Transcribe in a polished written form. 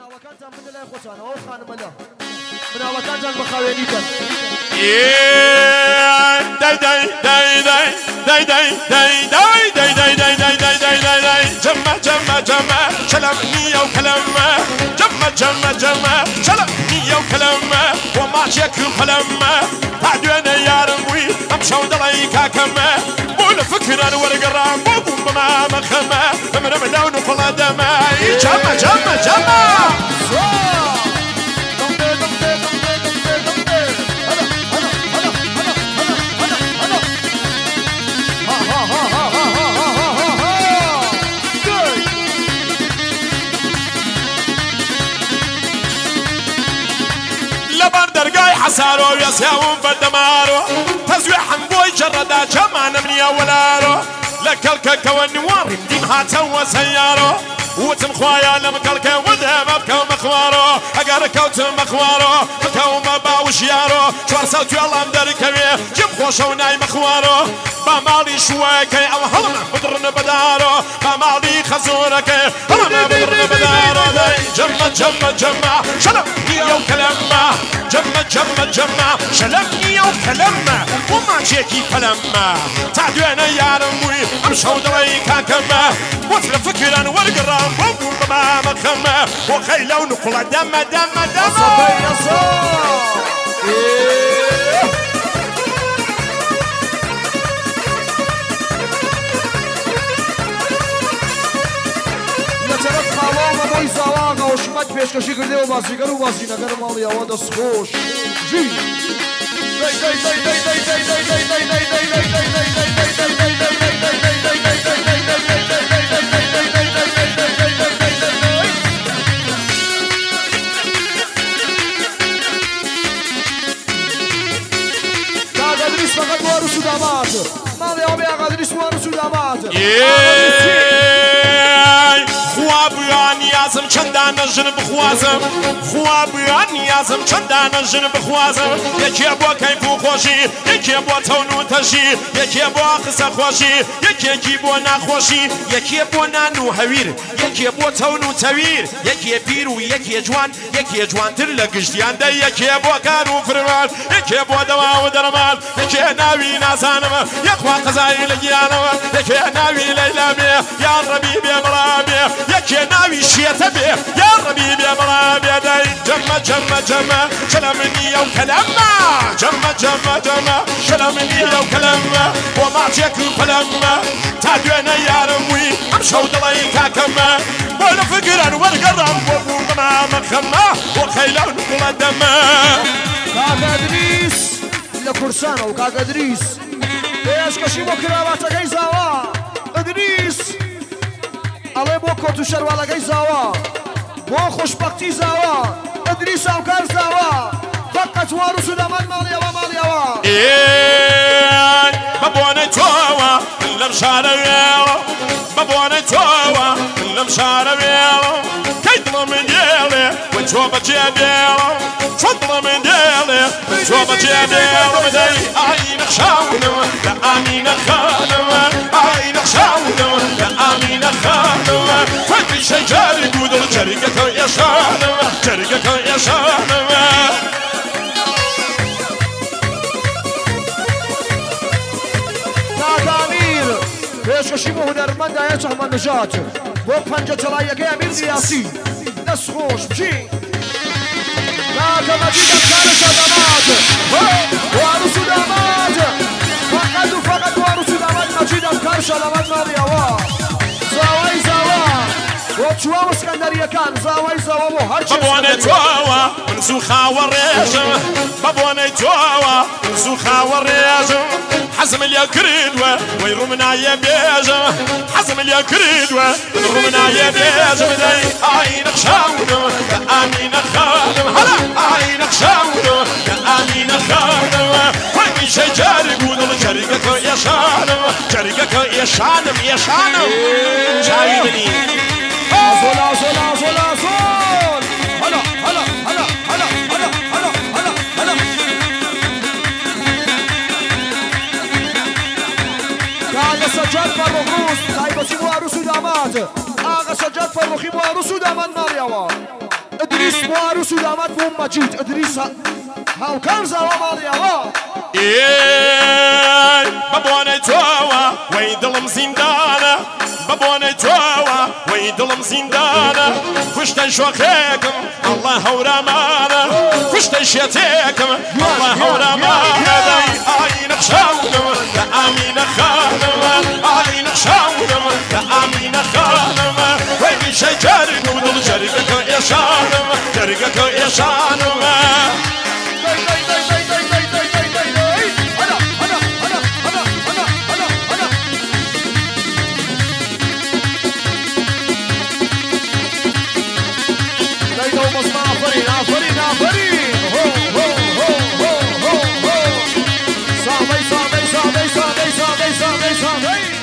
مناوەکانتان بدە لای خۆتانەوە ئەو خانمەلە مناوەکانتان بەخاوێنیتن جمع جمع جمع شلم نية وكلمة جمع جمع جمع شلم نية وكلمة وما جاك قلمة بعدنا يا رموي امشي ودليك كمة مول فكرة ورقرام بوم بما مخمة من لون فلا دمة جمع جمع جمع حسارو يساوم بالدمارو تزويحا بوي جردا جمع نمني اولارو لكلك كونوار ديم هاتوا سيارو وتم خوايا لمكلك وذهب بكو مخوارو اقارك وتم مخوارو بكو مباوش يارو شوار صوتي الله مدركوي جيب خوشو ناي مخوارو بمالي شويكي او هلنا بدرن بدارو بمالي خزورك هلنا بدرن بدارو جمع جمع جمع شلم نيو كلمة جمع جمع جمع شلمني وكلمة وما جيكي كلمة تعدونا يا رموي امشوا دريكا كمة وصل فكرا والقرام بوم بما مخمة وخيلة ونقل دم دم دم وشمت پیشکشی کرده و بازیگر و بازیگر مالی آوا دست خوش جی قادریس فقط وارو سودامات مالی آبی قادریس وارو سودامات خوابیان یازم چندان جن بخوازم خوابیان یازم چندان جن بخوازم یکی با کیف و خوشی یکی با تونو تشی یکی با قصه خوشی یکی با نخوشی یکی با نانو هویر یکی با تونو تویر یکی پیرو یکی جوان تر لگشتیان ده یکی با کارو فرمان یکی با دوا و درمان یکی ناوی نازانم یخوا قضایی لگیانم یکی ناوی لیلامی یا ربی بیمرابی یکی ناوی شیطه بی یا ربی بیمرابی دای جمع جمع جمع شلمنی و کلمه جمع جمع جمع شلمنی و کلمه وما جاكو قلمه تعدونا يا رموي امشوا دليكا كمه ولا فقرا والقرم وما مخمه وخيلة ونقل دمه كاكا ادريس لكرسانه وكاكا ادريس ايش كشي بكرامات جاي زوا ادريس الله بوكو تشر ولا جاي زوا بو خوشبختي زوا ادريس اوكار زوا فقط وارث دمان ماليا وماليا بابوني توا المشارة وياو بابوني توا المشارة وياو كيدنا من ديالي وانتوبة جيبيلو تفضل من ديالي وانتوبة جيبيلو بدي عين خشاونو لا امين خانو عين خشاونو لا امين خانو فكري شي جاري قودر جريقة يشانو جريقة يشانو پیشکشی به هنرمند آیت احمد نژاد با پنجه طلایگی امیر ریاسی دست خوش بچی ناکه مجید افکارش داماد وارث داماد فقط و فقط وارث داماد مجید افکارش داماد مالی آوا زاوای زاوا و چوام اسکندریه کان زاوای زاوا و هرچی بابوانه توا منسو خاوريجم بابوانه توا منسو خاوريجم حزم اليكريد ويرمنا يبيجم حزم اليكريد ويرمنا يبيجم داي عين خشاونو امين خانم هلا عين خشاونو امين خانم وين شي جاري قولوا شريكك يا شانم شريكك يا شانم يا شانم جايبني زولا زولا زولا زول هلا هلا هلا هلا هلا هلا هلا هلا آقا سجاد فرخوس طيبتي وعروس و داماد آقا سجاد فرخی و عروس و داماد مالیاوا ادريس وارو سلامات بوم مجيد ادريس هاو كان زوا مالي الله بابوني توا ويدلم زندانة بابوني توا ويدلم زندانة كشت شوخيكم الله هورمانا كشت شيتيكم الله هورمانا آين خشاودم لأمين خانم آين خشاودم لأمين خانم وين شي جرق ودل جرقك يشانم جرقك يشانم آفرین آفرین آفرین هو هو هو هو هو هو سامی سامی سامی سامی سامی سامی سامی